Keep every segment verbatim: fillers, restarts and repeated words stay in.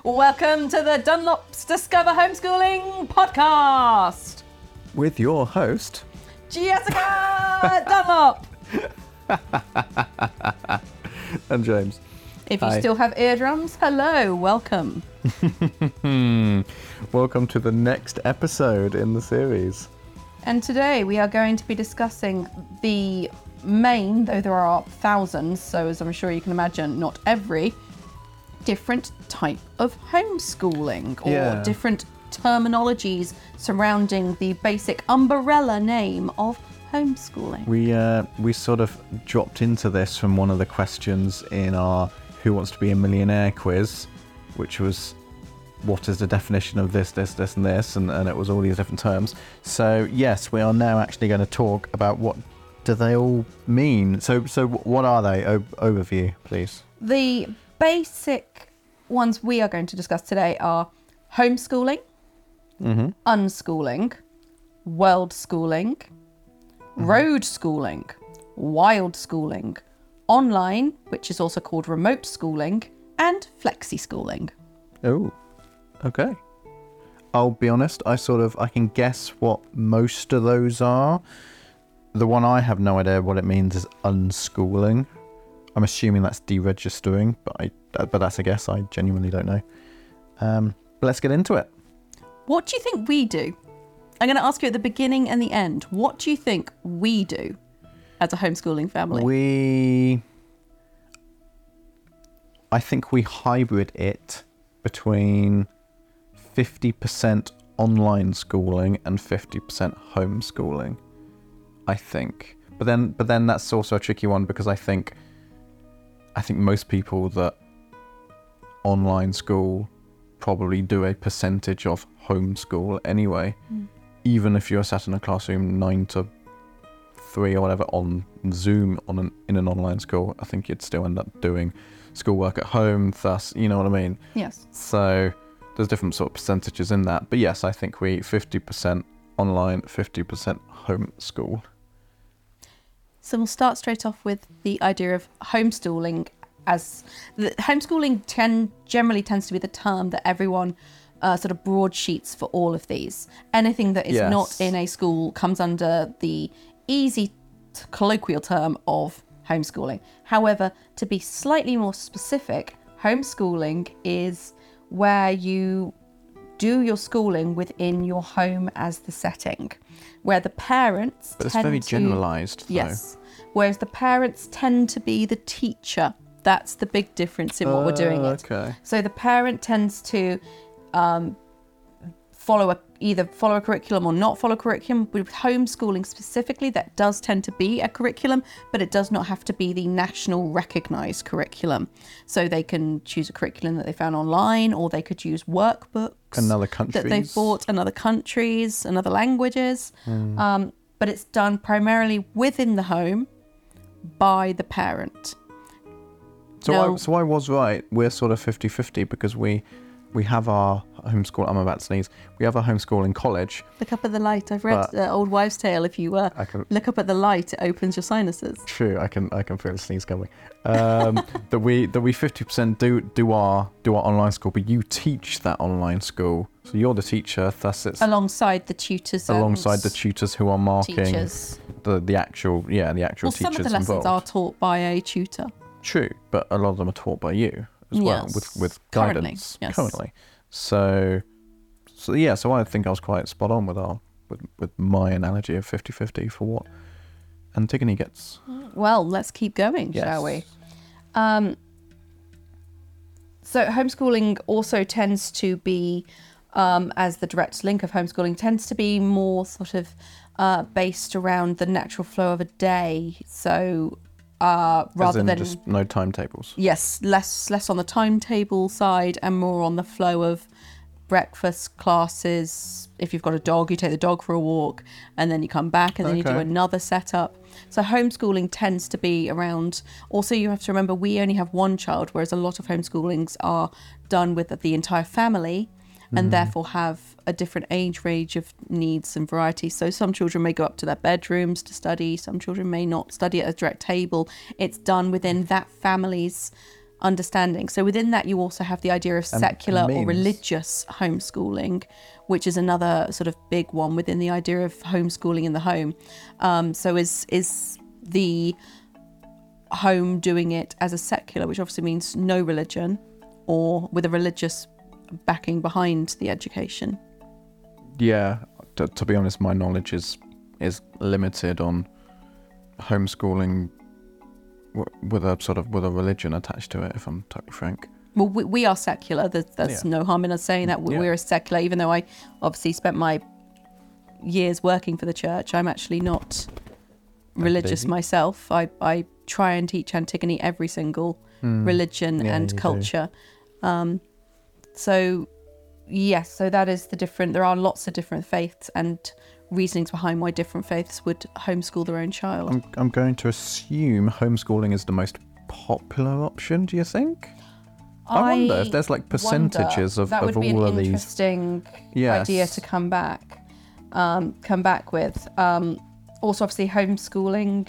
Welcome to the Dunlop's Discover Homeschooling podcast with your host, Jessica Dunlop. And James. If you Hi. still have eardrums, hello, welcome. Welcome to the next episode in the series. And today we are going to be discussing the main, though there are thousands, so as I'm sure you can imagine, not every, different type of homeschooling or Yeah. different terminologies surrounding the basic umbrella name of homeschooling. We uh, we sort of dropped into this from one of the questions in our Who Wants to Be a Millionaire quiz, which was what is the definition of this, this, this, and this, and, and it was all these different terms. So yes, we are now actually going to talk about what do they all mean. So so what are they? O- overview, please. The basic ones we are going to discuss today are homeschooling, Mm-hmm. unschooling, world schooling, road schooling, wild schooling, online, which is also called remote schooling, and flexi schooling. Oh, okay. I'll be honest, I sort of, I can guess what most of those are. The one I have no idea what it means is unschooling. I'm assuming that's deregistering, but I, but that's a guess. I genuinely don't know. Um, but let's get into it. What do you think we do? I'm going to ask you at the beginning and the end. What do you think we do as a homeschooling family? We, I think we hybrid it between fifty percent online schooling and fifty percent homeschooling, I think. But then, but then that's also a tricky one because I think, I think most people that online school probably do a percentage of homeschool anyway. Mm. Even if you're sat in a classroom nine to three or whatever on Zoom on an, in an online school, I think you'd still end up doing schoolwork at home. Thus, you know what I mean? Yes. So there's different sort of percentages in that. But yes, I think we fifty percent online, fifty percent homeschool. So we'll start straight off with the idea of homeschooling. As the homeschooling ten, generally tends to be the term that everyone uh, sort of broadsheets for all of these. Anything that is Yes. not in a school comes under the easy t- colloquial term of homeschooling. However, to be slightly more specific, homeschooling is where you do your schooling within your home as the setting, where the parents But it's tend very to, generalised, though. Yes, whereas the parents tend to be the teacher. That's the big difference in what we're doing Oh, it. okay. So the parent tends to um, follow a, either follow a curriculum or not follow curriculum. With homeschooling specifically, that does tend to be a curriculum, but it does not have to be the national recognised curriculum. So they can choose a curriculum that they found online, or they could use workbooks And other that they've countries. bought in other countries and other languages. Mm. Um, but it's done primarily within the home by the parent. So, No. I, so I was right. We're sort of fifty-fifty because we we have our homeschool. I'm about to sneeze. We have our homeschool in college. Look up at the light. I've read But- uh, Old Wives' Tale. If you uh, I can look up at the light, it opens your sinuses. true. I can I can feel the sneeze coming. Um, that we that we fifty percent do do our do our online school, but you teach that online school. So you're the teacher. Thus, it's Alongside the tutors. and alongside the tutors who are marking teachers. the the actual yeah the actual Well, teachers some of the lessons involved. are taught by a tutor. True, but a lot of them are taught by you as well Yes. with with Currently, guidance yes. currently. So, so yeah, so I think I was quite spot on with our with, with my analogy of fifty-fifty for what Antigone gets. Well, let's keep going, Yes. shall we? Um, so homeschooling also tends to be, um, as the direct link of homeschooling, tends to be more sort of uh, based around the natural flow of a day. So uh, rather As in than just no timetables. yes, less less on the timetable side and more on the flow of breakfast, classes. If you've got a dog, you take the dog for a walk and then you come back and then you do Okay. another setup. So homeschooling tends to be around, also you have to remember we only have one child, whereas a lot of homeschoolings are done with the entire family and therefore have a different age range of needs and variety. So some children may go up to their bedrooms to study, some children may not study at a direct table. It's done within that family's understanding. So within that, you also have the idea of And- secular and or means- religious homeschooling, which is another sort of big one within the idea of homeschooling in the home. Um, so is is the home doing it as a secular, which obviously means no religion, or with a religious backing behind the education? Yeah, to, to be honest, my knowledge is is limited on homeschooling w- with a sort of with a religion attached to it, if I'm totally frank. Well, we, we are secular. There's, there's Yeah. no harm in us saying that. We- Yeah. We're a secular, even though I obviously spent my years working for the church. I'm actually not religious Daisy. myself. I, I try and teach Antigone every single religion Hmm. Yeah, and you do. culture. Um, so, yes, so that is the different, there are lots of different faiths and reasonings behind why different faiths would homeschool their own child. I'm I'm going to assume homeschooling is the most popular option. Do you think? I wonder if there's, like, percentages wonder. of- that of would be all an of these. interesting Yes. idea to come back, um, come back with. Um, also, obviously, homeschooling.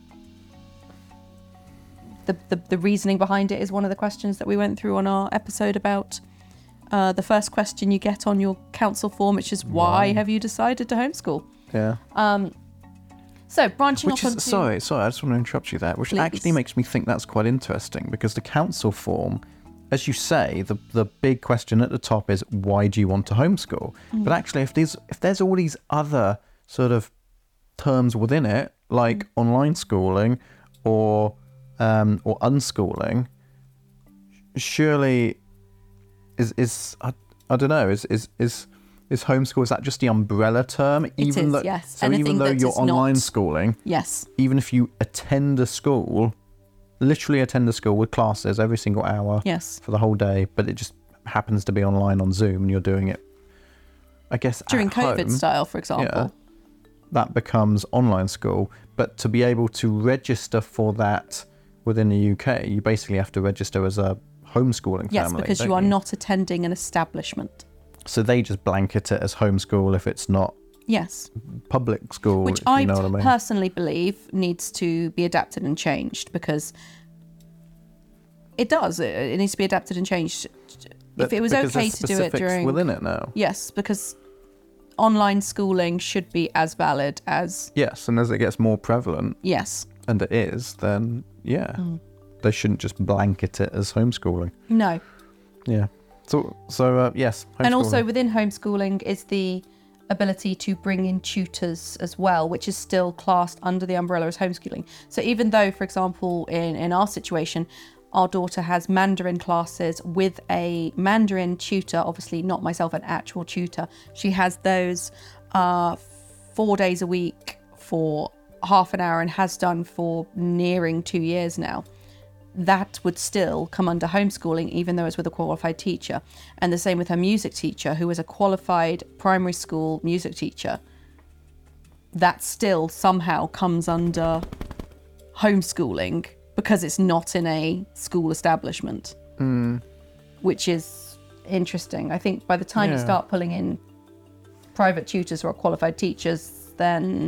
The, the the reasoning behind it is one of the questions that we went through on our episode about uh, the first question you get on your council form, which is why Why? have you decided to homeschool? Yeah. So branching Which off is onto sorry, sorry. I just want to interrupt you there. Which Please. actually makes me think that's quite interesting because the council form, as you say, the the big question at the top is why do you want to homeschool? Mm. But actually, if there's if there's all these other sort of terms within it, like Mm. online schooling or um, or unschooling, surely is is I, I don't know is is is is homeschool, is that just the umbrella term? Even is, though, yes. So Anything even though that you're is not- online schooling, yes, even if you attend a school, literally attend a school with classes every single hour yes. for the whole day, but it just happens to be online on Zoom and you're doing it, I guess, During at COVID home, style, for example. yeah, that becomes online school. But to be able to register for that within the U K, you basically have to register as a homeschooling Yes, family. because don't you are not attending an establishment. So they just blanket it as homeschool if it's not Yes. public school, Which if you I know what I mean. personally believe needs to be adapted and changed because it does. It, it needs to be adapted and changed. But If it was because okay there's to do it specifics during. within it now. Yes, because online schooling should be as valid as. Yes, and as it gets more prevalent, Yes. and it is, then yeah, Mm. they shouldn't just blanket it as homeschooling. No. Yeah. So so uh, yes. And also homeschooling. within homeschooling is the ability to bring in tutors as well, which is still classed under the umbrella as homeschooling. So even though, for example, in, in our situation, our daughter has Mandarin classes with a Mandarin tutor, obviously not myself, an actual tutor. She has those uh, four days a week for half an hour and has done for nearing two years now. That would still come under homeschooling, even though it's with a qualified teacher. And the same with her music teacher, who is a qualified primary school music teacher. That still somehow comes under homeschooling because it's not in a school establishment, Mm, which is interesting. I think by the time you Yeah. start pulling in private tutors or qualified teachers, then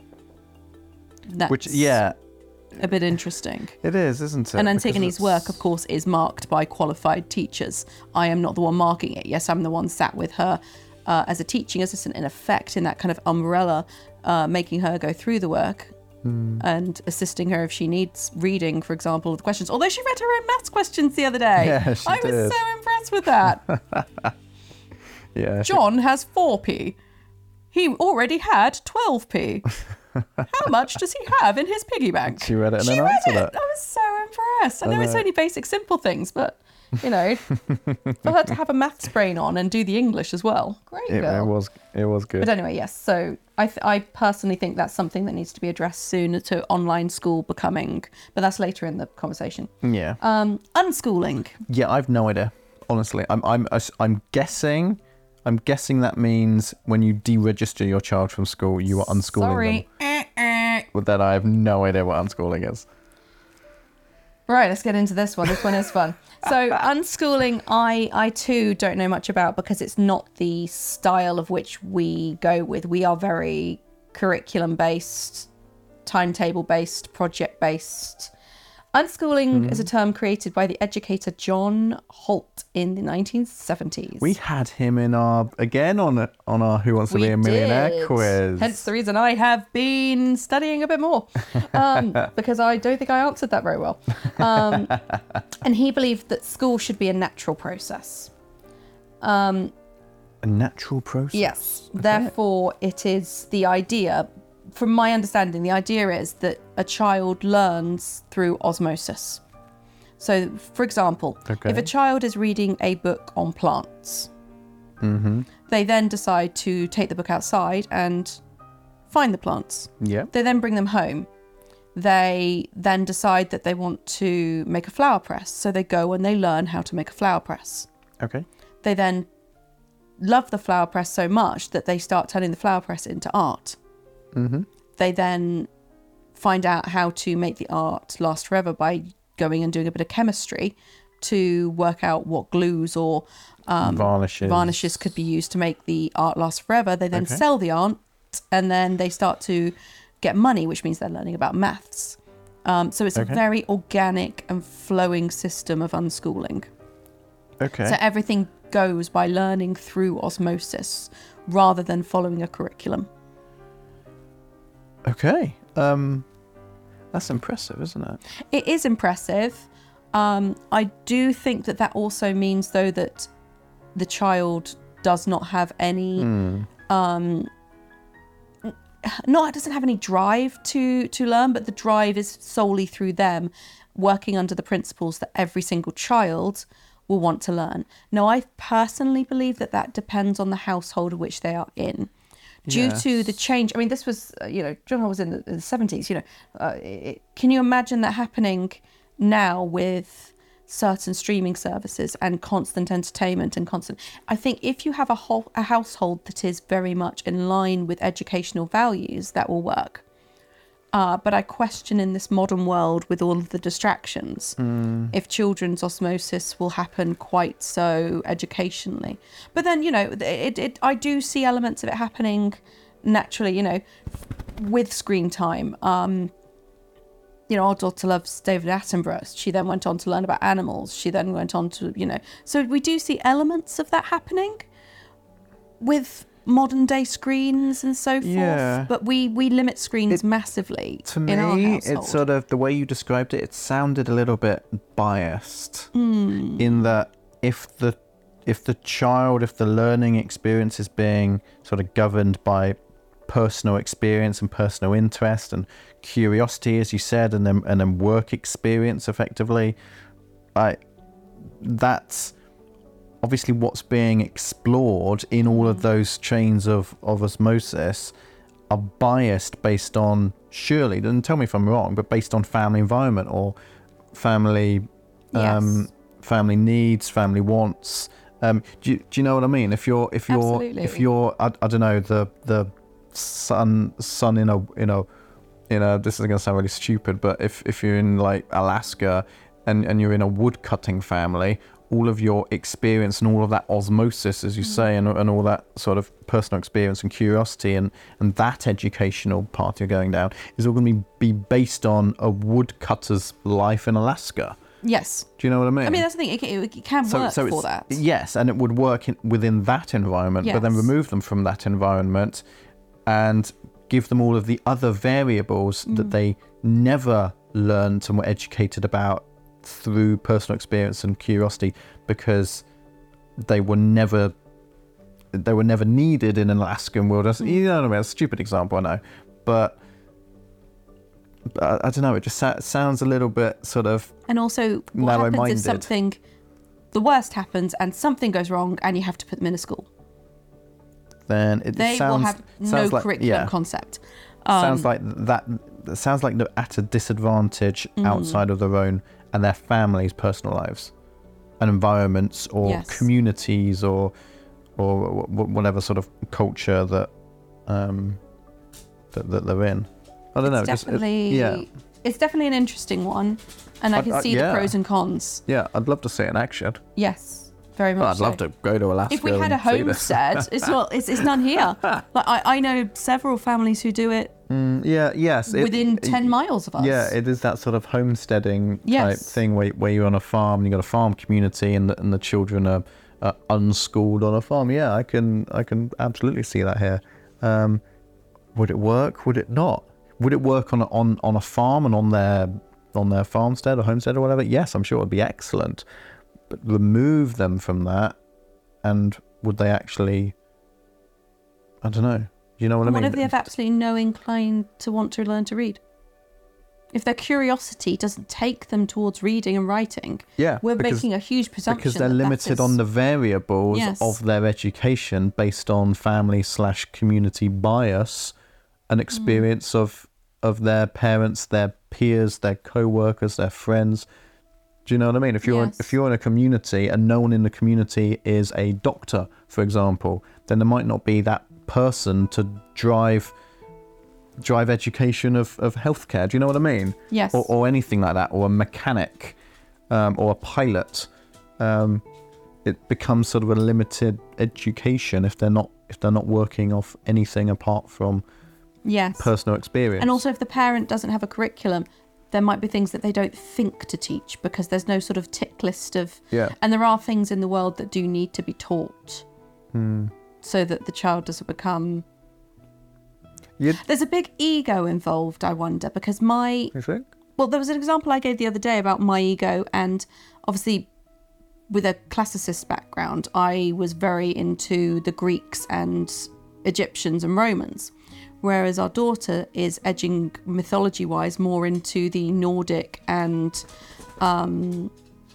that's which yeah, a bit interesting. it is, isn't it? And Because Antigone's it's- work, of course, is marked by qualified teachers. I am not the one marking it. Yes, I'm the one sat with her uh, as a teaching assistant, in effect, in that kind of umbrella, uh, making her go through the work Hmm. and assisting her if she needs reading, for example, of the questions. Although she read her own maths questions the other day. Yeah, she I was did. so impressed with that. Yeah. she- John has four p. He already had twelve p. How much does he have in his piggy bank? She read it and She then read answered it. it. I was so impressed. I know it's know. only basic, simple things, but you know, for her to have a maths brain on and do the English as well, great It, girl. it was it was good. But anyway, yes. So I, th- I personally think that's something that needs to be addressed soon to online school becoming, but that's later in the conversation. yeah. Um, unschooling. Yeah, I've no idea. Honestly, I'm I'm I'm guessing. I'm guessing that means when you deregister your child from school, you are unschooling Sorry. Eh, eh. them. With that, I have no idea what unschooling is. Right, let's get into this one. This one is fun. So unschooling, I I too don't know much about because it's not the style of which we go with. We are very curriculum based, timetable based, project based. Unschooling is a term created by the educator John Holt in the nineteen seventies. We had him in our again on a, on our Who Wants to We Be a Millionaire did. quiz. Hence the reason I have been studying a bit more, um, because I don't think I answered that very well. Um, and he believed that school should be a natural process. Um, a natural process. yes. Therefore, it is the idea. From my understanding, the idea is that a child learns through osmosis. So, for example, Okay. if a child is reading a book on plants, Mm-hmm. they then decide to take the book outside and find the plants. Yeah. They then bring them home. They then decide that they want to make a flower press. So they go and they learn how to make a flower press. Okay. They then love the flower press so much that they start turning the flower press into art. Mm-hmm. They then find out how to make the art last forever by going and doing a bit of chemistry to work out what glues or um, Varnishes. varnishes could be used to make the art last forever. They then Okay. sell the art, and then they start to get money, which means they're learning about maths. Um, so it's Okay. a very organic and flowing system of unschooling. Okay. So everything goes by learning through osmosis rather than following a curriculum. Okay. Um, that's impressive, isn't it? It is impressive. Um, I do think that that also means, though, that the child does not have any, Mm. um, not doesn't have any drive to to learn, but the drive is solely through them working under the principles that every single child will want to learn. Now, I personally believe that that depends on the household in which they are in. Due to the Yes. change, I mean, this was, uh, you know, John Hall was in the, in the seventies, you know. Uh, it, can you imagine that happening now with certain streaming services and constant entertainment and constant... I think if you have a, whole, a household that is very much in line with educational values, that will work. Uh, but I question in this modern world with all of the distractions, Mm. if children's osmosis will happen quite so educationally. But then, you know, it, it, I do see elements of it happening naturally, you know, with screen time. Um, you know, our daughter loves David Attenborough. She then went on to learn about animals. She then went on to, you know, so we do see elements of that happening with modern day screens and so forth. Yeah. But we, we limit screens It- massively To in our me, household. it's sort of the way you described it. It sounded a little bit biased Mm. in that if the if the child, if the learning experience is being sort of governed by personal experience and personal interest and curiosity, as you said, and then and then work experience, effectively, I that's obviously what's being explored in all of those chains of, of osmosis are biased based on, surely, and tell me if I'm wrong, but based on family environment or family um, Yes. family needs, family wants. Um, do, you, do you know what I mean? If you're if you're Absolutely. if you're I, I don't know the the son son in a in a in a this is gonna sound really stupid, but if if you're in like Alaska and and you're in a wood cutting family, all of your experience and all of that osmosis, as you say, and, and all that sort of personal experience and curiosity and, and that educational part you're going down is all going to be, be based on a woodcutter's life in Alaska. Yes. Do you know what I mean? I mean, that's the thing. It, can- it can work for it's, that. Yes, and it would work in, within that environment, but then Yes. remove them from that environment and give them all of the other variables Mm. that they never learned and were educated about through personal experience and curiosity because they were never they were never needed in an Alaskan wilderness. Mm. You know what I mean? It's a stupid example, I know, but, but I, I don't know. It just sa- sounds a little bit sort of And also, what happens narrow-minded. if something, the worst happens and something goes wrong and you have to put them in a school? then it They sounds will have no sounds like, curriculum yeah. concept. Um, sounds like that that sounds like they're at a disadvantage Mm. outside of their own and their families' personal lives and environments or Yes. communities or or wh- wh- whatever sort of culture that um that, that they're in. I don't know. it's just- it- definitely, yeah, it's definitely an interesting one, and I I'd- can I'd- see yeah. the pros and cons. yeah. I'd love to see it in action. Yes, very much Well, I'd so. love to go to Alaska. If we had a and see this. homestead, it's not. It's, it's done here. Like I, I know several families who do it Mm, yeah, yes. it- within it- ten miles of us. Yeah, it is that sort of homesteading type Yes. thing where, where you're on a farm, and you've got a farm community, and the, and the children are, are unschooled on a farm. Yeah, I can I can absolutely see that here. Um, would it work? Would it not? Would it work on a, on on a farm and on their on their farmstead or homestead or whatever? Yes, I'm sure it would be excellent. But remove them from that, and would they actually? I don't know. You know what I What mean? if they have absolutely no incline to want to learn to read? If their curiosity doesn't take them towards reading and writing, Yeah, we're because- making a huge presumption because they're that that limited is- on the variables Yes. of their education based on family slash community bias and experience Mm. of of their parents, their peers, their co-workers, their friends. Do you know what I mean? If you're Yes. if you're in a community and no one in the community is a doctor, for example, then there might not be that person to drive drive education of, of healthcare. Do you know what I mean? Yes. Or, or anything like that, or a mechanic, um, or a pilot. Um, it becomes sort of a limited education if they're not if they're not working off anything apart from Yes. personal experience. And also, if the parent doesn't have a curriculum, there might be things that they don't think to teach because there's no sort of tick list of. Yeah. And there are things in the world that do need to be taught Hmm. so that the child doesn't become. You'd, There's a big ego involved, I wonder, because my. you think? Well, there was an example I gave the other day about my ego, and obviously, with a classicist background, I was very into the Greeks and Egyptians and Romans, whereas our daughter is edging mythology-wise more into the Nordic and um,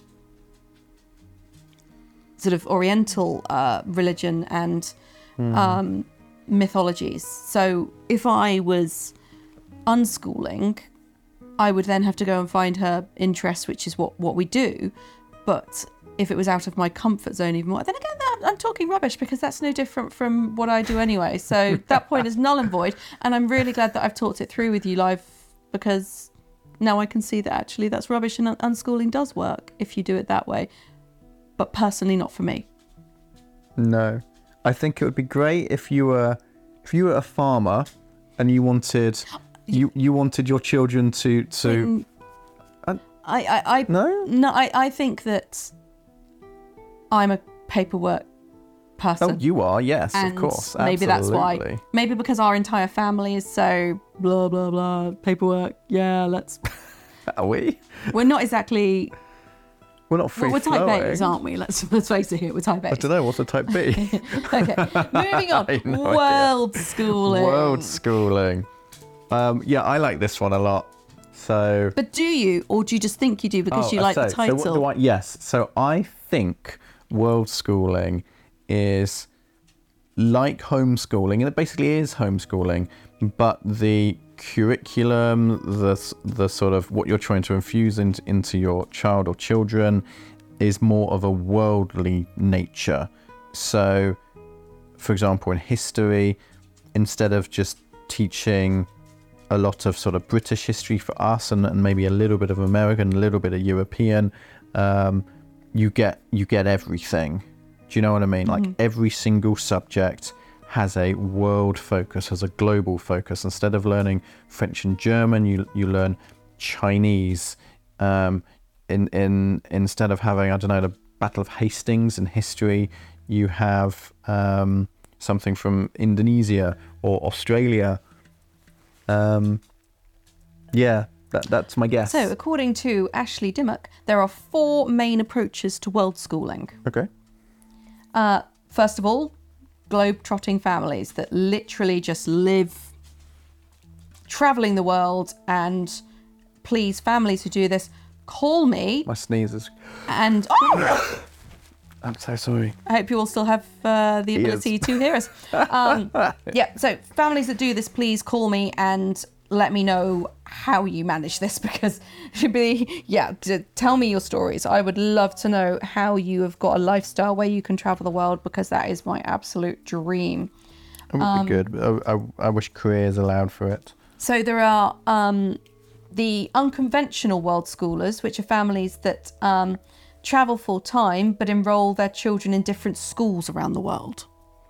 sort of Oriental uh, religion and um, mythologies. So if I was unschooling, I would then have to go and find her interests, which is what, what we do. But if it was out of my comfort zone even more, then again, that, I'm talking rubbish because that's no different from what I do anyway. So that point is null and void. And I'm really glad that I've talked it through with you live, because now I can see that actually that's rubbish, and un- unschooling does work if you do it that way. But personally, not for me. No. I think it would be great if you were if you were a farmer and you wanted you you wanted your children to to Mm, Uh, I, I, I no? no, I, I think that I'm a paperwork person. Oh, you are, yes, and of course. maybe that's why. absolutely. Maybe because our entire family is so blah blah blah paperwork. Yeah, let's. Are we? We're not exactly. We're not free Well, we're type flowing. A's, aren't we? Let's let's face it here. We're type I A's. don't know, what's a type B? Okay, moving on. I have no World schooling. World schooling. Um, yeah, I like this one a lot. So But do you, or do you just think you do because Oh, you like so, the title? So what do I, yes. So I think world schooling is like homeschooling, and it basically is homeschooling, but the curriculum, the the sort of what you're trying to infuse into, into your child or children is more of a worldly nature. So, for example, in history, instead of just teaching a lot of sort of British history for us and, and maybe a little bit of American, a little bit of European, um, you get you get everything. Do you know what I mean? Like every single subject has a world focus, has a global focus. Instead of learning French and German, you you learn Chinese. Um, in in instead of having, I don't know, the Battle of Hastings in history, you have um, something from Indonesia or Australia. Um, yeah, that, that's my guess. So, according to Ashley Dimmock, there are four main approaches to world schooling. Okay. Uh, first of all, globe-trotting families that literally just live traveling the world. And please, families who do this, call me My sneeze is... and oh, I'm so sorry. I hope you all still have uh, the Ears. ability to hear us. Um, yeah, so families that do this, please call me and let me know how you manage this, because it should be, yeah, to tell me your stories. I would love to know how you have got a lifestyle where you can travel the world, because that is my absolute dream. It would Um, be good. but I, I, I wish careers allowed for it. So there are um, the unconventional world schoolers, which are families that um, travel full time but enroll their children in different schools around the world.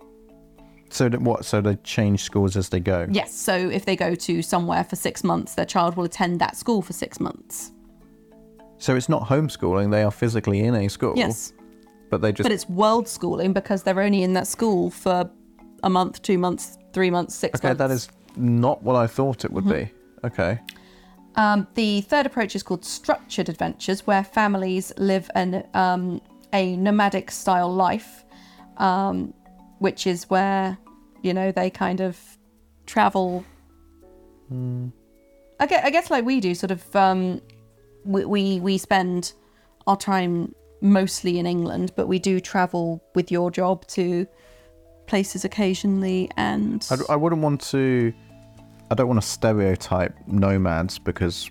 So that what? So they change schools as they go. Yes, so if they go to somewhere for six months, their child will attend that school for six months. So it's not homeschooling; they are physically in a school. Yes, but they just. but it's world schooling because they're only in that school for a month, two months, three months, six okay, months. that is not what I thought it would Mm-hmm. be. Okay. Um, the third approach is called structured adventures, where families live an um, a nomadic style life, um, which is where, you know, they kind of travel. Mm. I guess, I guess like we do, sort of. Um, we, we we spend our time mostly in England, but we do travel with your job to places occasionally, and I, I wouldn't want to. I don't want to stereotype nomads because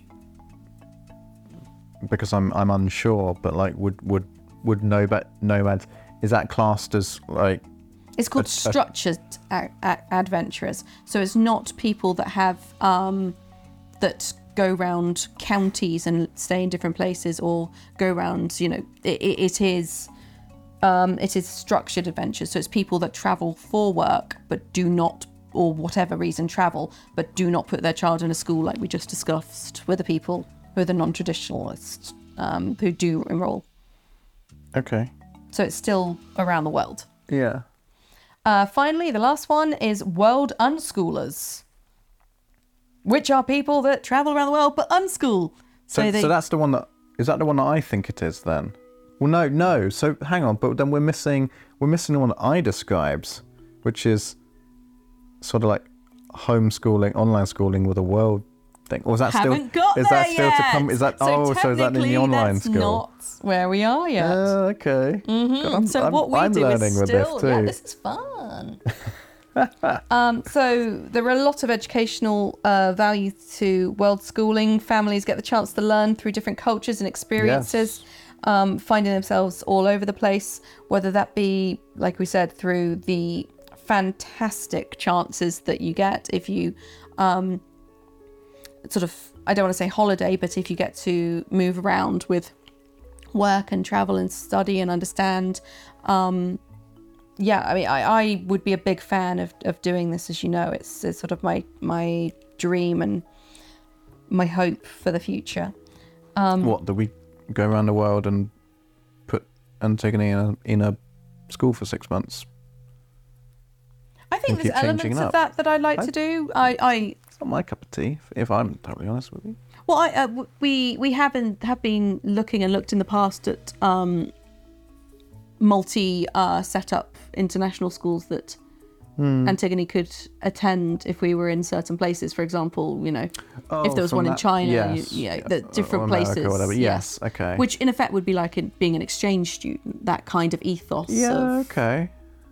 because I'm I'm unsure. But like, would would would nomad nomads, is that classed as like? it's called a- a- structured a- a- adventurers. So it's not people that have um, that go around counties and stay in different places, or go around. You know, it, it, it is. Um, it is structured adventures. So it's people that travel for work but do not, or whatever reason, travel but do not put their child in a school like we just discussed with the people who are the non-traditionalists um, who do enroll. Okay. So it's still around the world. Yeah. Uh, finally, the last one is world unschoolers, which are people that travel around the world but unschool. So So they, so that's the one that is that the one that I think it is then. Well, no, no. So hang on, but then we're missing we're missing the one that I describes, which is sort of like homeschooling, online schooling with a world thing. Or is that still haven't got is there that still yet. to come? Is that so oh? So is that in the technically online that's school? not where we are yet. Oh, okay. Mhm. God, I'm, so I'm, what we I'm do learning is with still, this too. yeah, this is fun. um, so there are a lot of educational uh, value to world schooling. Families get the chance to learn through different cultures and experiences, um, finding themselves all over the place, whether that be, like we said, through the fantastic chances that you get if you um, sort of, I don't want to say holiday, but if you get to move around with work and travel and study and understand. Um, yeah, I mean, I, I would be a big fan of, of doing this, as you know. It's, it's sort of my my dream and my hope for the future. Um, What, do we go around the world and put Antigone in a, in a school for six months? I think and there's keep changing elements it of up. that that I'd like I- to do. I, I It's not my cup of tea, if- if I'm totally honest with you. well, I, uh, w- we we haven't have been looking and looked in the past at um, multi uh, setup international schools that Hmm. Antigone could attend if we were in certain places. For example, you know, Oh, if there was from one in that- China, yes, you, yeah, yeah, the different or America places. or whatever. yeah. Yes, okay. Which in effect would be like it being an exchange student, that kind of ethos. Yeah, of, okay.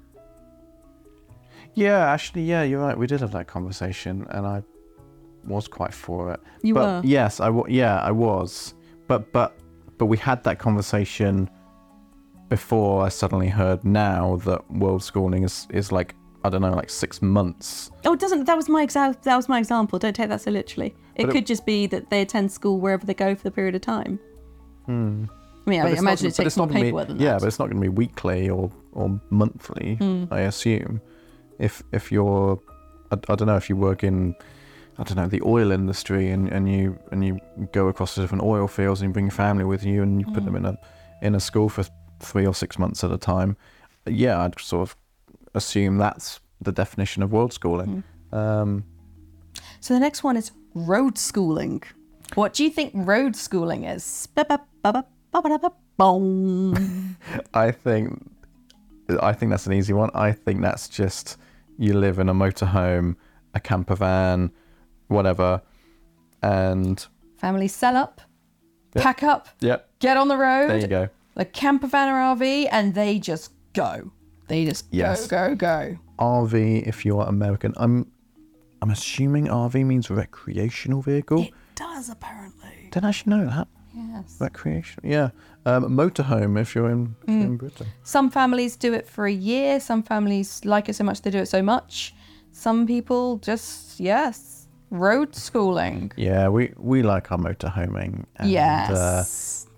Yeah, actually, yeah, you're right. We did have that conversation, and I was quite for it. You but were? Yes, I w- yeah, I was. But but but we had that conversation before I suddenly heard now that world schooling is is like, I don't know, like six months. Oh, it doesn't. That was my exa- That was my example. Don't take that so literally. It But it- could just be that they attend school wherever they go for the period of time. Hmm. I mean, I But it's imagine not, it but takes it's more not gonna paperwork be, than yeah, that. but it's not going to be weekly or or monthly. Hmm. I assume. If if you're, I, I don't know, if you work in, I don't know, the oil industry, and, and you and you go across the different oil fields and you bring your family with you and you put them in a in a school for three or six months at a time. Yeah, I'd sort of assume that's the definition of world schooling. Um, So the next one is road schooling. What do you think road schooling is? Ba-ba-ba-ba-ba-ba-ba-boom. I think I think that's an easy one. I think that's just you live in a motorhome, a camper van, whatever, and Families sell up, Yep. pack up, yep, get on the road, there you go. a camper van or R V, and they just go. They just Yes. go, go, go. R V, if you're American, I'm I'm assuming R V means recreational vehicle. It does, apparently. Didn't actually know that. Yes. Recreation, yeah. Um, motorhome if you're in, if you're in Britain. Some families do it for a year. Some families like it so much they do it so much. Some people just, yes, road schooling. Yeah, we, we like our motorhoming. And, Yes. Uh,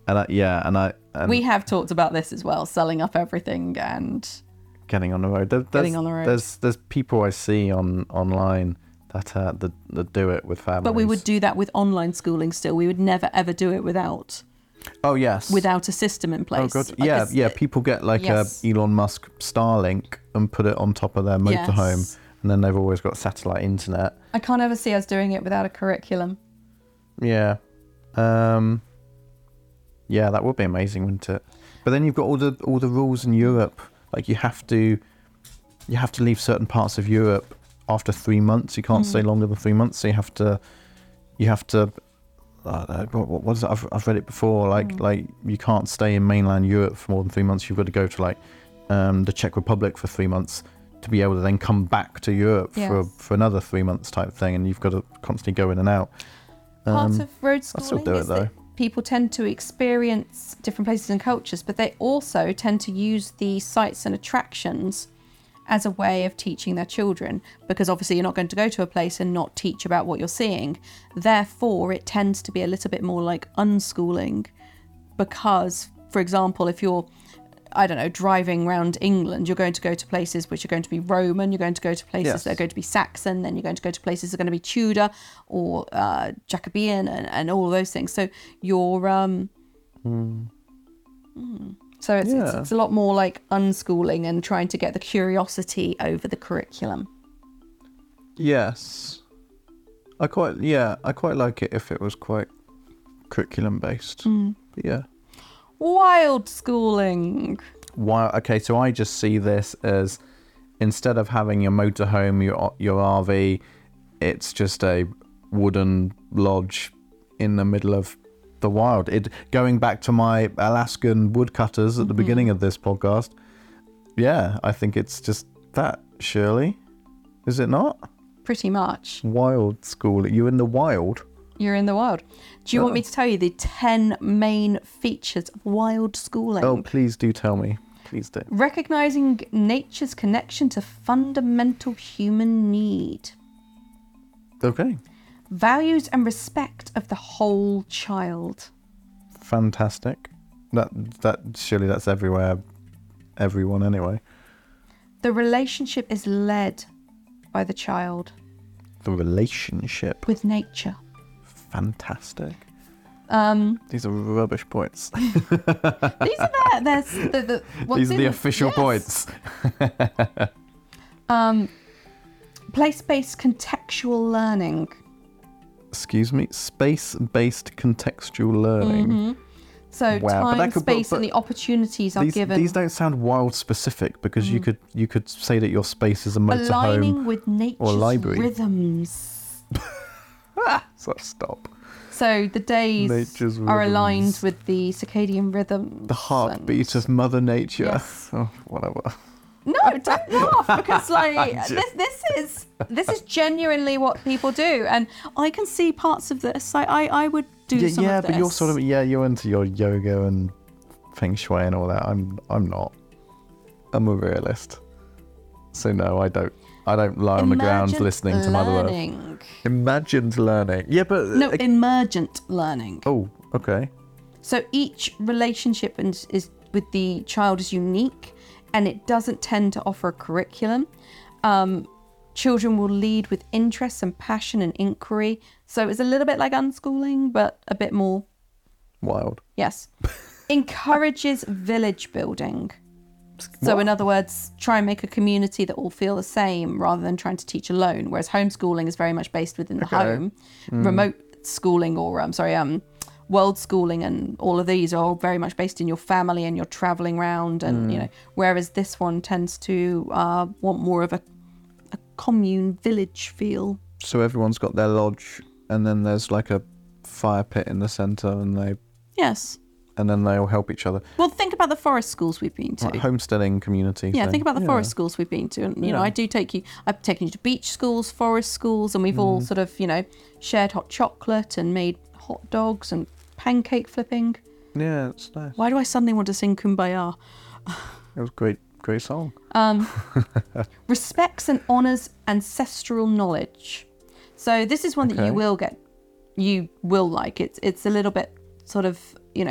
And I, yeah, and I and We have talked about this as well, selling up everything and getting on the road. There, there's, Getting on the road. There's there's people I see on online that uh, that, that do it with families. but we would do that with online schooling still. We would never ever do it without Oh yes. without a system in Oh place. god. Like Yeah, it's- yeah. People get like yes. a Elon Musk Starlink and put it on top of their motorhome, Yes. and then they've always got satellite internet. I can't ever see us doing it without a curriculum. Yeah. Um. Yeah, that would be amazing, wouldn't it? But then you've got all the all the rules in Europe. Like you have to, you have to leave certain parts of Europe after three months. You can't Mm. stay longer than three months. So you have to, you have to. Uh, what, what what is it? I've I've read it before. Like Mm. like you can't stay in mainland Europe for more than three months. You've got to go to like, um, the Czech Republic for three months to be able to then come back to Europe for Yes. for another three months type thing. And you've got to constantly go in and out. Part Um, of road I'll still schooling do it, is that people tend to experience different places and cultures, but they also tend to use the sites and attractions as a way of teaching their children, because obviously you're not going to go to a place and not teach about what you're seeing. Therefore, it tends to be a little bit more like unschooling, because, for example, if you're I don't know, driving around England, you're going to go to places which are going to be Roman, you're going to go to places Yes. that are going to be Saxon, then you're going to go to places that are going to be Tudor or uh, Jacobean and, and all of those things. So you're... Um, Mm. mm. So it's, it's, Yeah. it's a lot more like unschooling and trying to get the curiosity over the curriculum. Yes. I quite yeah, I quite like it if it was quite curriculum based. Mm. But yeah. Wild schooling. Why okay, so I just see this as instead of having your motorhome, your your R V, it's just a wooden lodge in the middle of the wild. It going back to my Alaskan woodcutters at the Mhm. beginning of this podcast. Yeah, I think it's just that, Shirley. Is it not? Pretty much. Wild school. You're in the wild. You're in the wild. Do you want Oh. me to tell you the ten main features of wild schooling? Oh, please do tell me. Please do. Recognizing nature's connection to fundamental human need. Okay. Values and respect of the whole child. Fantastic. That that surely that's everywhere. Everyone anyway. The relationship is led by the child The relationship. with nature. Fantastic. Um, These are rubbish points. these are the, there's the, the what's These are the in- official yes. points. Um, place-based contextual learning. Excuse me. Space-based contextual learning. Mhm. So Wow, but time, that could- but- space, but and the opportunities are These, given. these don't sound wild specific because you Mm. could you could say that your space is a motorhome. Aligning with nature's library. rhythms. So stop. So the days Nature's are aligned rhythms. with the circadian rhythm. The heartbeat of Mother Nature. Yes. Oh, whatever. No, don't laugh because like just- this, this is this is genuinely what people do, and I can see parts of this. I I, I would do Yeah, some yeah, of this. but you're sort of yeah, you're into your yoga and feng shui and all that. I'm I'm not. I'm a realist. So no, I don't. I don't lie on the ground Emergent listening to Mother Earth. learning. Imagined learning. Yeah, but No, uh, emergent learning. oh, okay. So each relationship is, is with the child is unique, and it doesn't tend to offer a curriculum. Um, children will lead with interest and passion and inquiry. So it's a little bit like unschooling, but a bit more. Wild. Yes. Encourages village building. So What? in other words, try and make a community that all feel the same rather than trying to teach alone. Whereas homeschooling is very much based within the Okay. home. Mm. Remote schooling or I'm sorry, um, world schooling and all of these are all very much based in your family and you're traveling around and you Mm. know. Whereas this one tends to uh, want more of a, a commune village feel. So everyone's got their lodge, and then there's like a fire pit in the centre, and they Yes. and then they all help each other. Well, think about the forest schools we've been to. Like homesteading community. Yeah, thing. think about the Yeah. forest schools we've been to. And, you know, Yeah. I do take you, I've taken you to beach schools, forest schools, and we've all Mm. sort of, you know, shared hot chocolate and made hot dogs and pancake flipping. Yeah, it's nice. Why do I suddenly want to sing Kumbaya? It was a great, great song. Um, respects and honours ancestral knowledge. So this is one that Okay. you will get, you will like. It's it's a little bit sort of, you know,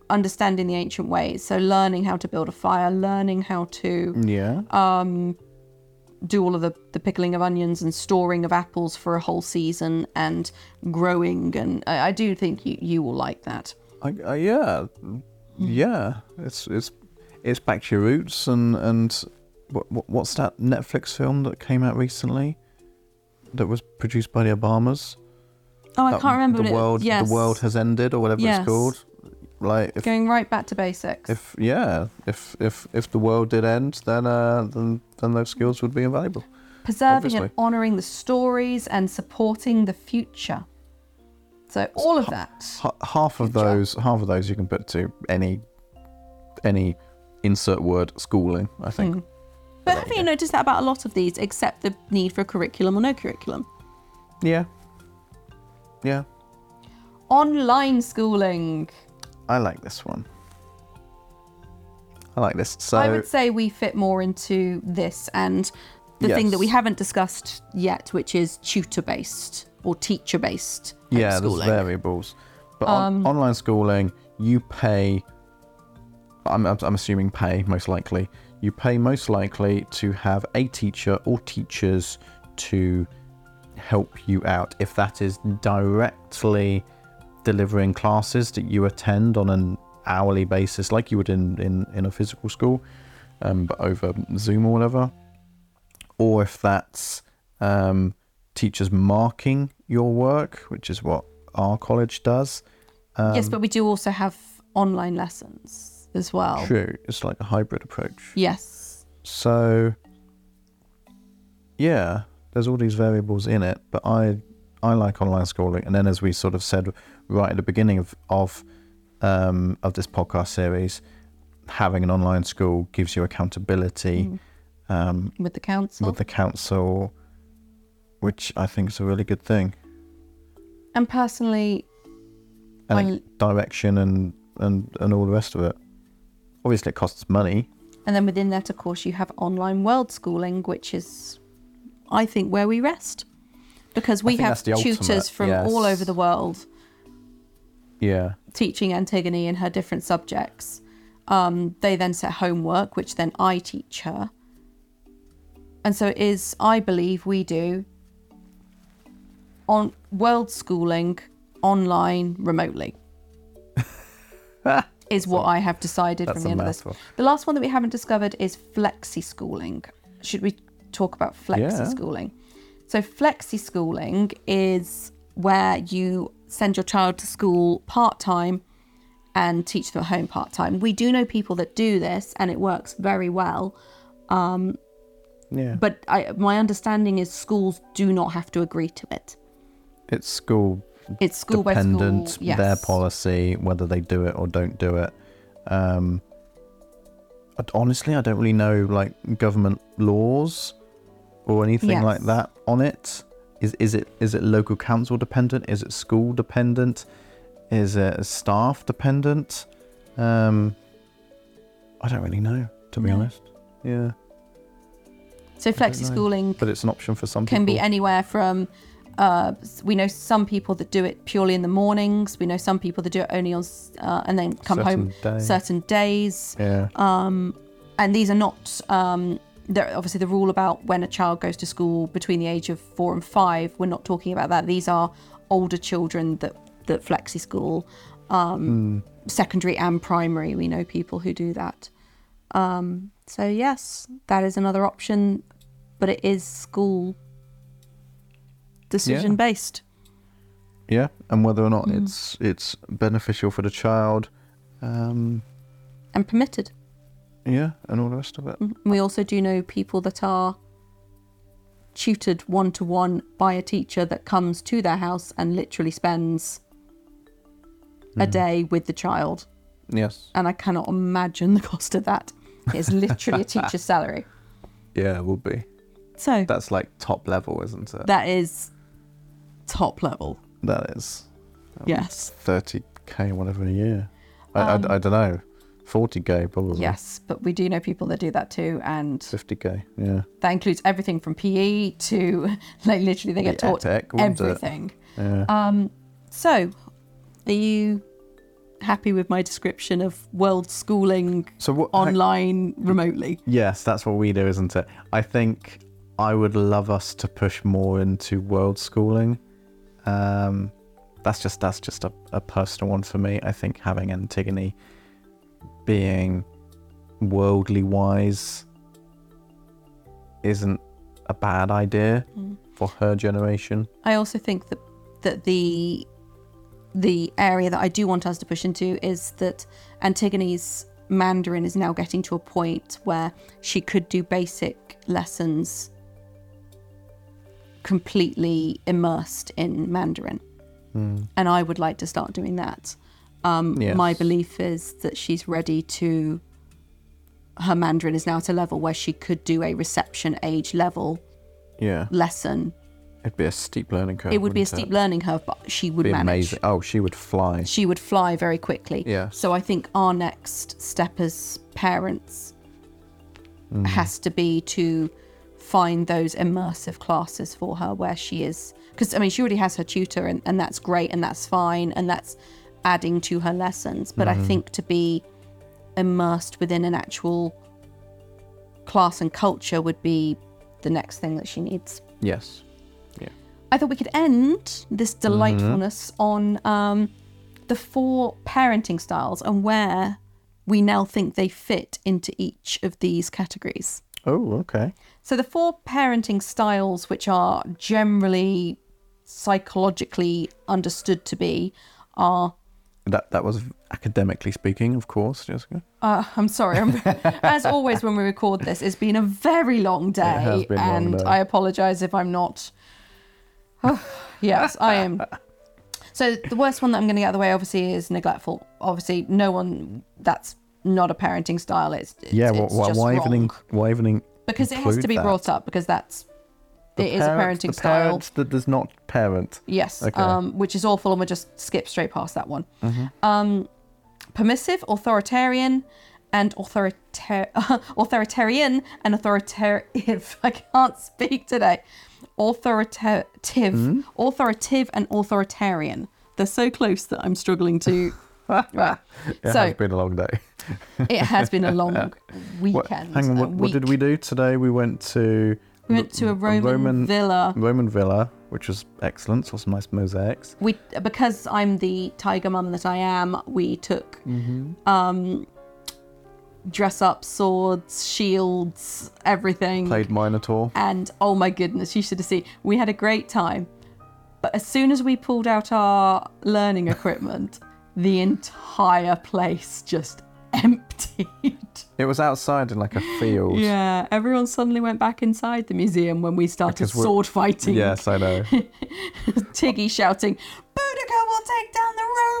understanding the ancient ways. So learning how to build a fire, learning how to Yeah. do all of the, the pickling of onions and storing of apples for a whole season and growing. And I, I do think you, you will like that. I, I, yeah. Yeah. It's it's it's back to your roots and and what, what what's that Netflix film that came out recently that was produced by the Obamas? Oh, I That- can't remember. The what it- world yes. the world has ended or whatever Yes. it's called. Like if Going right back to basics. if yeah if if if the world did end, then uh then then those skills would be invaluable. Preserving and obviously. honouring the stories and supporting the future. So all of that. H- half of Good job. those half of those you can put to any any insert word schooling, I think. Hmm. But have you noticed that about a lot of these, except the need for a curriculum or no curriculum? Yeah. Yeah. Online schooling. I like this one. I like this. So I would say we fit more into this and the thing that we Yes. haven't discussed yet, which is tutor-based or teacher-based yeah, there's homeschooling. variables. But on, Um, online schooling, you pay. I'm, I'm I'm assuming pay most likely. You pay most likely to have a teacher or teachers to help you out. If that is directly delivering classes that you attend on an hourly basis, like you would in in, in a physical school, um, but over Zoom or whatever, or if that's um, teachers marking your work, which is what our college does. Um, yes, but we do also have online lessons as well. True, it's like a hybrid approach. Yes. So, yeah, there's all these variables in it, but I I like online schooling. And then, as we sort of said right at the beginning of of um, of this podcast series, having an online school gives you accountability Mm. um, With the council. with the council, which I think is a really good thing. And personally, And I- it- direction and, and, and all the rest of it. Obviously, it costs money. and then within that, of course, you have online world schooling, which is, I think, where we rest. Because we think have that's the tutors ultimate, from all yes. over the world Yeah. teaching Antigone in her different subjects. Um, they then set homework, which then I teach her. And so it is, I believe we do, on world schooling online remotely. Is what I have decided That's from the a end of this. mouthful. The last one that we haven't discovered is flexi schooling. Should we talk about flexi Yeah. schooling? So flexi schooling is where you send your child to school part-time and teach them at home part-time. We do know people that do this and it works very well. Yeah. But I, my understanding is schools do not have to agree to it. It's school It's school by school. dependent, Yes. their policy, whether they do it or don't do it. Um, but honestly, I don't really know like government laws or anything Yes. like that on it. Is is it is it local council dependent? Is it school dependent? Is it staff dependent? Um, I don't really know, to be No. honest. Yeah, So don't flexi know. schooling but it's an option for some can people. be anywhere from uh, we know some people that do it purely in the mornings. We know some people that do it only on s- uh, and then come home Certain day. certain days. Yeah. And these are not um, there. Obviously, the rule about when a child goes to school between the age of four and five. We're not talking about that. These are older children that that flexi school, um, secondary and primary. We know people who do that. Um, so yes, that is another option, but it is school decision based. Yeah, and whether or not Mm. it's it's beneficial for the child, um, And permitted. yeah, and all the rest of it. We also do know people that are tutored one to one by a teacher that comes to their house and literally spends a day with the child. Yes. And I cannot imagine the cost of that. It's literally a teacher's salary. Yeah, it would be. So That's like top level, isn't it? that is top level. that is Yes. thirty k whatever a year. I, Um, I, I don't know. forty k probably. Yes, but we do know people that do that too, and fifty k, yeah. that includes everything from P E to like literally they get The taught ethic, wouldn't it? everything. Yeah. Um, so are you happy with my description of world schooling So what? online remotely. Yes, that's what we do, isn't it? I think I would love us to push more into world schooling. Um, that's just that's just a, a personal one for me. I think having Antigone being worldly wise isn't a bad idea Mm. for her generation. I also think that that the the area that I do want us to push into is that Antigone's Mandarin is now getting to a point where she could do basic lessons completely immersed in Mandarin. Mm. And I would like to start doing that. Um, Yes. My belief is that she's ready to... Her Mandarin is now at a level where she could do a reception age level Yeah, lesson. it'd be a steep learning curve. It would be a wouldn't steep learning curve, but she would Be manage. amazing. Oh, she would fly. She would fly very quickly. Yeah. So I think our next step as parents Mm. has to be to find those immersive classes for her where she is. Because, I mean, she already has her tutor, and, and that's great, and that's fine, and that's adding to her lessons. But Mm-hmm. I think to be immersed within an actual class and culture would be the next thing that she needs. Yes. I thought we could end this delightfulness on um, the four parenting styles and where we now think they fit into each of these categories. Oh, okay. So the four parenting styles, which are generally psychologically understood to be, are... That that was academically speaking, of course, Jessica. Uh, I'm sorry. I'm, as always, when we record this, it's been a very long day, has been a long and day. I apologise if I'm not. Yes, I am. So the worst one that I'm going to get out of the way, obviously, is neglectful. Obviously, no one. That's not a parenting style. It's, it's Yeah, it's why, just why wrong. even in, why even in, Because it has to include be that? brought up, because that's The it is a parent- parenting the style. parent that does not parent. Yes, Okay. um, which is awful, and we'll just skip straight past that one. Mm-hmm. Um, permissive, authoritarian, and authoritar- authoritarian and authoritative. I can't speak today. Authoritative, Hmm? authoritative, and authoritarian. They're so close that I'm struggling to. Right. It So has been a long day. it has been a long What, weekend. hang on, a what, what did week. we do today? We went to We went to a Roman, villa. Roman villa, which was excellent. Saw some nice mosaics. We, because I'm the tiger mum that I am, we took um, dress up, swords, shields, everything. Played Minotaur. And oh my goodness, you should have seen. We had a great time. But as soon as we pulled out our learning equipment, the entire place just emptied. It was outside in like a field. Yeah, everyone suddenly went back inside the museum when we started Because we're- sword fighting. Yes, I know. Tiggy shouting, Boudica will take down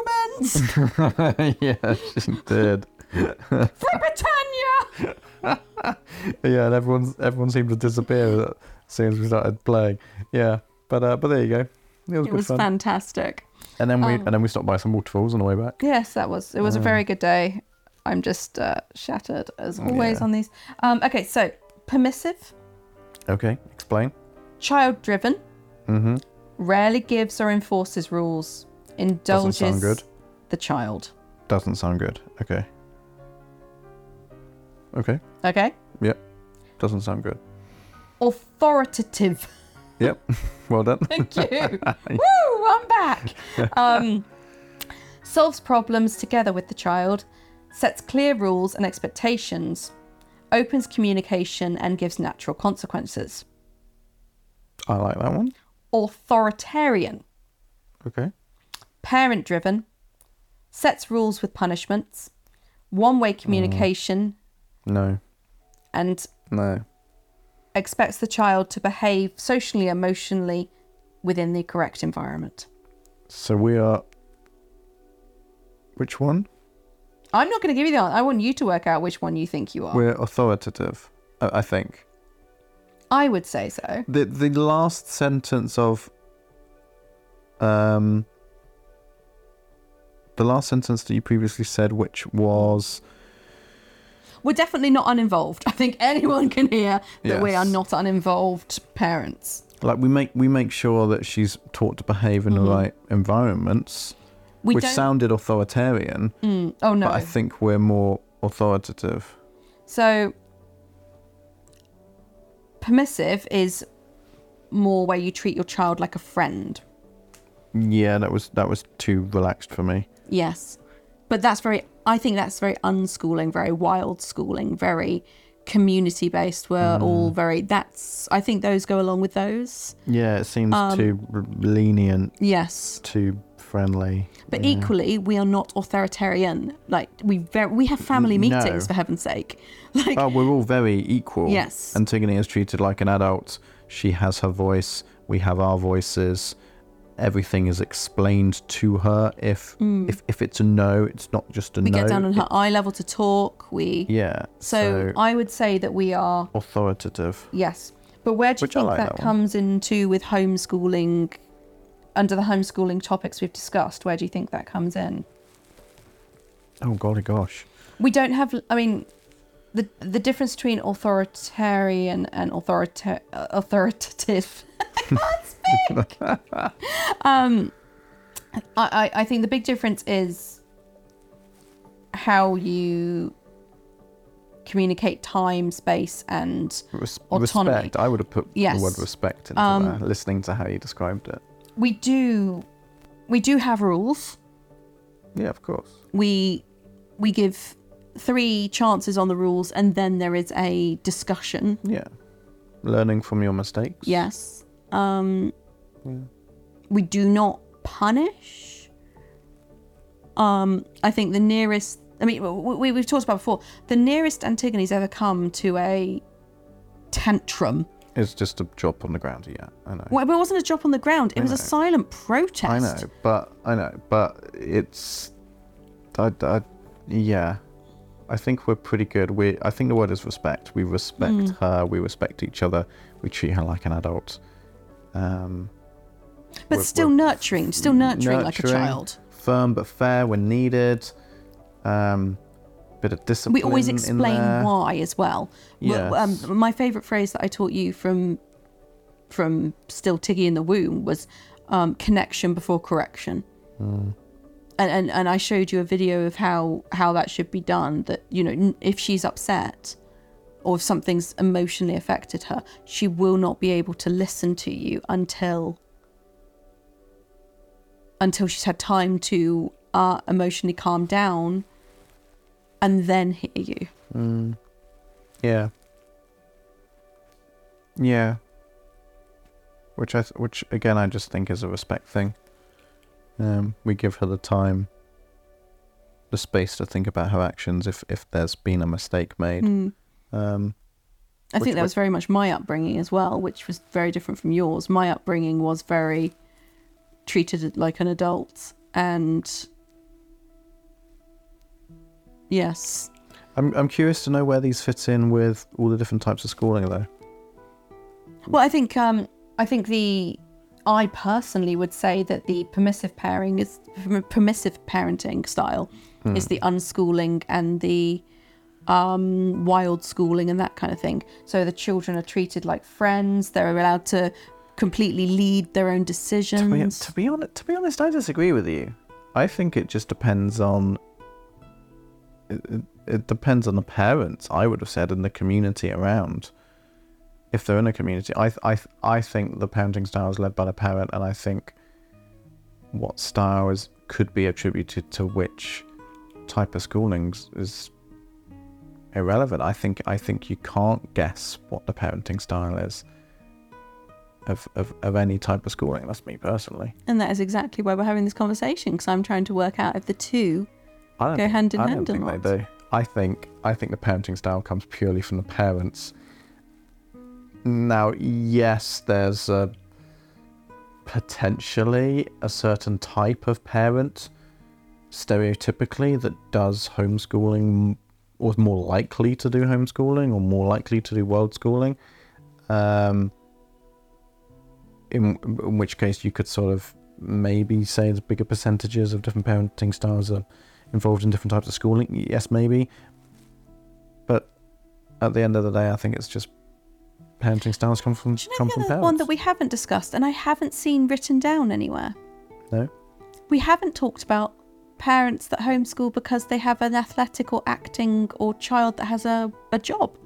the Romans Yeah, she did. for Britannia! Yeah, and everyone's everyone seemed to disappear as soon as we started playing. Yeah, but uh, but there you go. It was It good was fun. fantastic. And then we Um, and then we stopped by some waterfalls on the way back. Yes, that was. It was a Um, very good day. I'm just uh, shattered as always Yeah. on these. Um, okay, so permissive, Okay, explain. child-driven, Mm-hmm. rarely gives or enforces rules, indulges sound good. the child. Doesn't sound good. Okay. Okay. Okay, Yep. Doesn't sound good. authoritative. Yep. Well done. Thank you. Woo! I'm back. Um, solves problems together with the child, sets clear rules and expectations, opens communication and gives natural consequences. I like that one. Authoritarian, Okay. parent-driven, sets rules with punishments, one-way communication, No. and No. expects the child to behave socially, emotionally within the correct environment. So we are. Which one? I'm not going to give you the answer. I want you to work out which one you think you are. We're authoritative. I I think. I would say so. The the last sentence of um the last sentence that you previously said, which was We're definitely not uninvolved. I think anyone can hear that we Yes. are not uninvolved parents. like we make we make sure that she's taught to behave in Mhm. the right environments. We which don't- sounded authoritarian, Mm, oh no. but I think we're more authoritative. So permissive is more where you treat your child like a friend. Yeah, that was that was too relaxed for me. Yes. But that's very, I think that's very unschooling, very wild schooling, very community based. We're Mm. all very, that's, I think those go along with those. Yeah, it seems Um, too r- lenient, Yes. too friendly. But yeah. equally, we are not authoritarian. Like we very, we have family No. meetings for heaven's sake. Like Oh, we're all very equal. Yes. Antigone is treated like an adult. She has her voice. We have our voices. Everything is explained to her. If if, if it's a no, it's not just a we no. get down on her it- eye level to talk. We Yeah. So, I would say that we are authoritative. yes. But where do you Which I think like that, that one. comes into with homeschooling? Under the homeschooling topics we've discussed, where do you think that comes in? Oh golly gosh. We don't have. I mean, the the difference between authoritarian and authorita- uh, authoritative. I can't speak. um, I, I I think the big difference is how you communicate time, space, and Res- autonomy. Respect. I would have put Yes. the word respect into Um, there, listening to how you described it. we do we do have rules. Yeah, of course. We we give three chances on the rules, and then there is a discussion. Yeah. Learning from your mistakes. Yes. Um, Yeah. we do not punish. Um, I think the nearest. I mean, we, we've talked about before. The nearest Antigone's ever come to a tantrum. It's just a drop on the ground. Yeah, I know. Well, it wasn't a drop on the ground. It I was a know. silent protest. I know, but I know, but it's, I, I, yeah, I think we're pretty good. We, I think the word is respect. We respect Mm. her. We respect each other. We treat her like an adult. Um, But we're- still we're nurturing, still nurturing, like a nurturing, child. Firm but fair when needed. Um, bit of discipline. We always in explain there. why as well. Well, Yes. Um, my favourite phrase that I taught you from from Still Tiggy in the Womb was um, connection before correction. Mm. And, and and I showed you a video of how how that should be done. That, you know, n- if she's upset or if something's emotionally affected her, she will not be able to listen to you until until she's had time to uh, emotionally calm down and then hear you. Mm. Yeah. Yeah. Which I, th- which again, I just think is a respect thing. Um, we give her the time, the space to think about her actions if if there's been a mistake made. Mm. Um, I Which think that wa- was very much my upbringing as well, which was very different from yours. My upbringing was very treated it like an adult, and yes, I'm I'm curious to know where these fit in with all the different types of schooling, though. well, I think um, I think the I personally would say that the permissive pairing is permissive parenting style is the unschooling and the um, wild schooling and that kind of thing. So the children are treated like friends. They're allowed to completely lead their own To be, decisions. to be honest, to be honest, I disagree with you. I think it just depends on. It, it, it depends on the parents. I would have said, in the community around. If they're in a community, I I I think the parenting style is led by the parent, and I think what style is could be attributed to which type of schooling is irrelevant. I think I think you can't guess what the parenting style is of of, of any type of schooling. That's me personally. And that is exactly why we're having this conversation, because I'm trying to work out if the two I don't go think, hand in I hand don't or think not. they do. I think I think the parenting style comes purely from the parents. Now, yes, there's a, potentially a certain type of parent, stereotypically, that does homeschooling, or is more likely to do homeschooling, or more likely to do world schooling. Um, in, in which case, you could sort of maybe say the bigger percentages of different parenting styles are involved in different types of schooling. Yes, maybe. But at the end of the day, I think it's just parenting styles come from Do you know come the from other parents. one that we haven't discussed and I haven't seen written down anywhere? No? We haven't talked about parents that homeschool because they have an athletic or acting or child that has a, a job.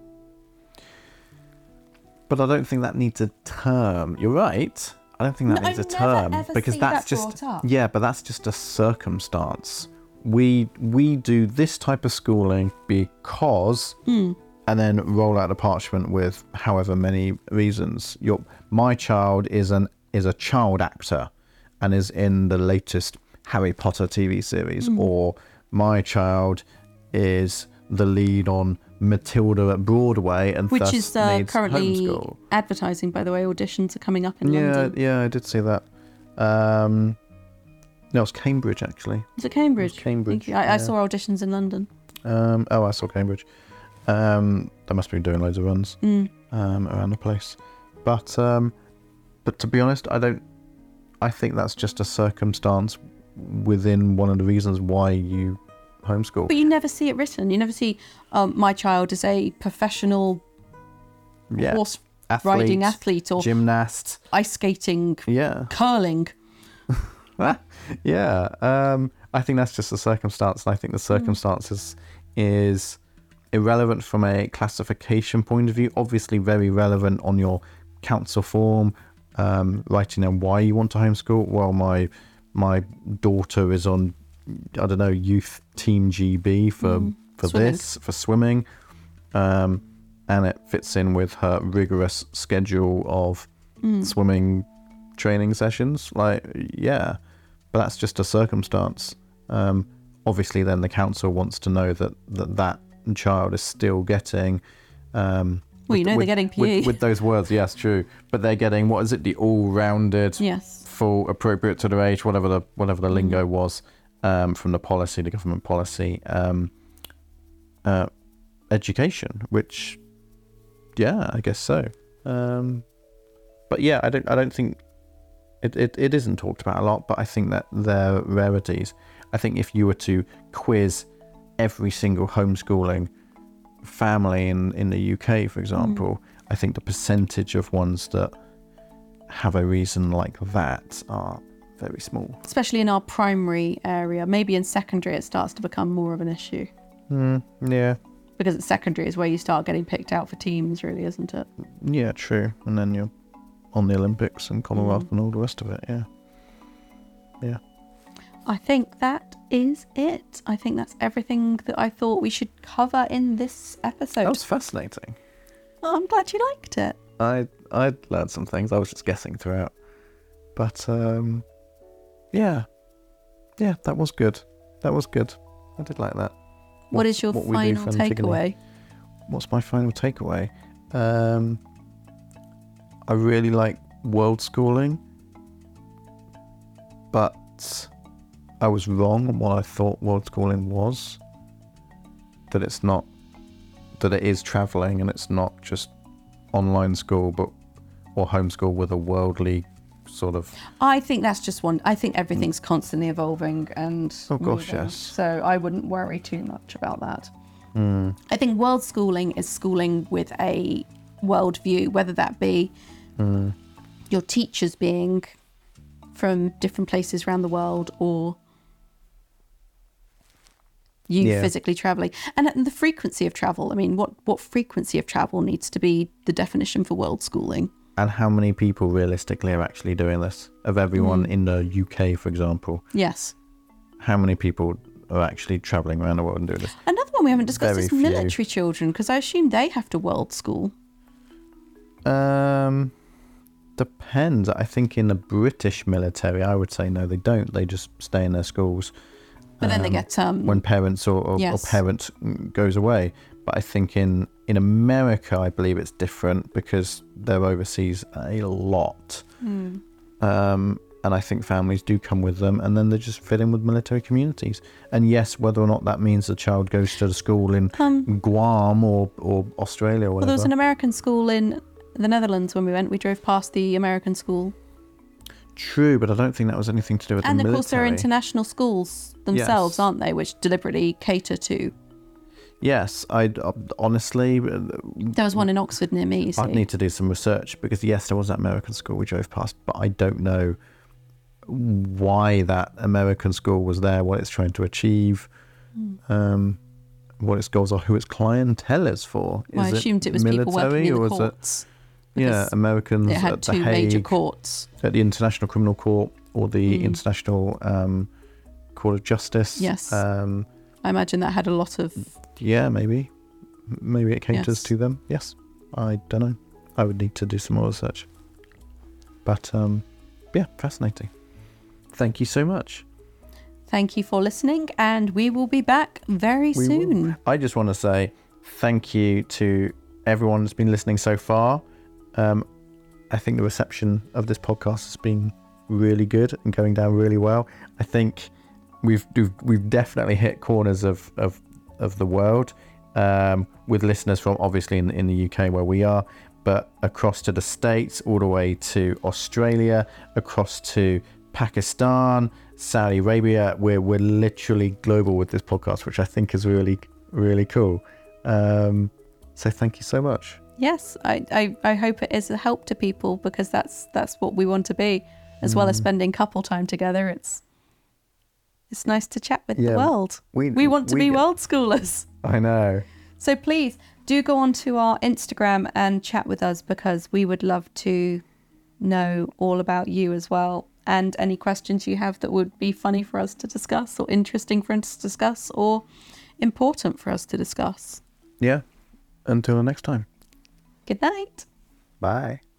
But I don't think that needs a term. You're right. I don't think that No, needs a I never, term ever because see that's that just brought up. yeah, but that's just a circumstance. We we do this type of schooling because, Mm. and then roll out a parchment with however many reasons. Your my child is an is a child actor, and is in the latest Harry Potter T V series, Mm. or my child is the lead on Matilda at Broadway and Which thus is uh, needs currently homeschool. advertising, by the way. Auditions are coming up in Yeah, London. yeah, I did see that. Um, no, it's Cambridge actually. Is it Cambridge? It was Cambridge, I, yeah. I saw auditions in London. Um, oh, I saw Cambridge. Um, they must be doing loads of runs Mm. um, around the place. But um, but to be honest, I don't. I think that's just a circumstance within one of the reasons why you homeschool. But you never see it written. You never see um, my child is a professional Yeah, horse athlete, riding athlete or gymnast. ice skating, Yeah, curling. yeah. Um, I think that's just a circumstance, and I think the circumstances is irrelevant from a classification point of view. Obviously, very relevant on your council form, um, writing down why you want to homeschool. Well, my my daughter is on, I don't know, youth team G B for Mm. for Swimming. this for swimming, um, and it fits in with her rigorous schedule of Mm. swimming training sessions. Like, yeah, but that's just a circumstance. Um, obviously, then the council wants to know that that, that child is still getting. Um, Well, you with- know with, they're getting P E. with, with those words. Yes, true. But they're getting, what is it? The all-rounded, Yes. full, appropriate to their age, whatever the whatever the Mm. lingo was, um, from the policy, the government policy, um, uh, education. Which, yeah, I guess so. Um, but yeah, I don't. I don't think it, it. It isn't talked about a lot. But I think that they're rarities. I think if you were to quiz every single homeschooling family in, in the U K, for example, mm. I think the percentage of ones that have a reason like that are very small. Especially in our primary area. Maybe in secondary it starts to become more of an issue. Mm, yeah. Because at secondary is where you start getting picked out for teams, really, isn't it? Yeah, true. And then you're on the Olympics and Commonwealth Mm. and all the rest of it, yeah. Yeah. I think that is it. I think that's everything that I thought we should cover in this episode. That was fascinating. Oh, I'm glad you liked it. I I learned some things. I was just guessing throughout. But um yeah. Yeah, that was good. That was good. I did like that. What, what is your what final takeaway? What's my final takeaway? Um I really like world schooling. But I was wrong on what I thought world schooling was. That it's not, that it is travelling and it's not just online school, but or homeschool with a worldly sort of. I think that's just one. I think everything's constantly evolving and. Oh gosh, moving, yes. So I wouldn't worry too much about that. Mm. I think world schooling is schooling with a world view, whether that be Mm. your teachers being from different places around the world or you Yeah. physically traveling, and and the frequency of travel. I mean, what what frequency of travel needs to be the definition for world schooling? And how many people realistically are actually doing this? Of everyone Mm. in the U K, for example, Yes. how many people are actually travelling around the world and doing this? Another one we haven't discussed Very is few. military children, because I assume they have to world school. Um, depends. I think in the British military, I would say no, they don't. They just stay in their schools. But then they um, get um when parents or, or, Yes. or parent goes away. But I think in, in America, I believe it's different because they're overseas a lot. mm, Um, and I think families do come with them and then they just fit in with military communities. And yes, whether or not that means the child goes to the school in um Guam or, or Australia or well, whatever. there was an American school in the Netherlands when we went. We drove past the American school. True, but I don't think that was anything to do with And the of military. course, there are international schools themselves, Yes. aren't they, which deliberately cater to. Yes, I uh, honestly, uh, There was one in Oxford near me, you see. I'd need to do some research because yes, there was that American school we drove past, but I don't know why that American school was there, what it's trying to achieve, Mm. um, what its goals are, who its clientele is for. Well, I Is assumed it was people working military in the or is it- courts. Yeah, because Americans It had at the two major Hague, courts. at the International Criminal Court or the Mm. International um, Court of Justice. Yes. Um, I imagine that had a lot of. yeah, maybe. M- Maybe it caters Yes. to them. Yes. I don't know. I would need to do some more research. But um, yeah, fascinating. Thank you so much. Thank you for listening, and we will be back very We will. soon. I just want to say thank you to everyone that's been listening so far. Um, I think the reception of this podcast has been really good and going down really well. I think we've we've, we've definitely hit corners of of, of the world um, with listeners from obviously in, in the U K where we are, but across to the States, all the way to Australia, across to Pakistan, Saudi Arabia. We're we're literally global with this podcast, which I think is really really cool. Um, so thank you so much. Yes, I, I, I hope it is a help to people, because that's that's what we want to be, as well as Mm. spending couple time together. It's it's nice to chat with Yeah, the world. we- We want to we be get- world schoolers. I know. So please do go onto our Instagram and chat with us, because we would love to know all about you as well, and any questions you have that would be funny for us to discuss, or interesting for us to discuss, or important for us to discuss. Yeah. Until the next time. Good night. Bye.